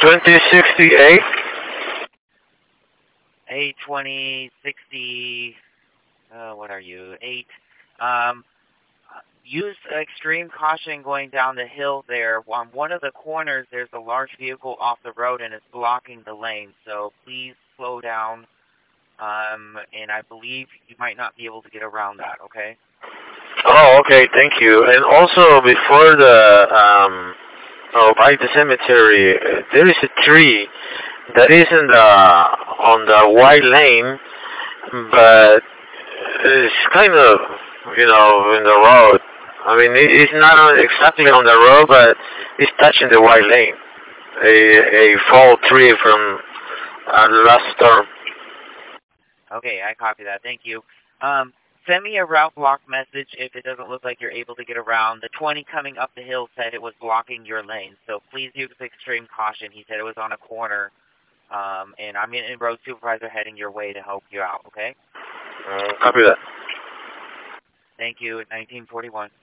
2068. A2060, what are you, 8. Use extreme caution going down the hill there. On one of the corners, there's a large vehicle off the road and it's blocking the lane. So please slow down, and I believe you might not be able to get around that, okay? Oh, okay, thank you. And also, before the, by the cemetery, there is a tree that is on the white lane, but it's kind of, in the road. I mean, it's not exactly on the road, but it's touching the white lane. A fall tree from the last storm. Okay, I copy that. Thank you. Send me a route block message if it doesn't look like you're able to get around. The 20 coming up the hill said it was blocking your lane, so please use extreme caution. He said it was on a corner, and I'm in road supervisor heading your way to help you out, okay? Copy that. Thank you, 1941.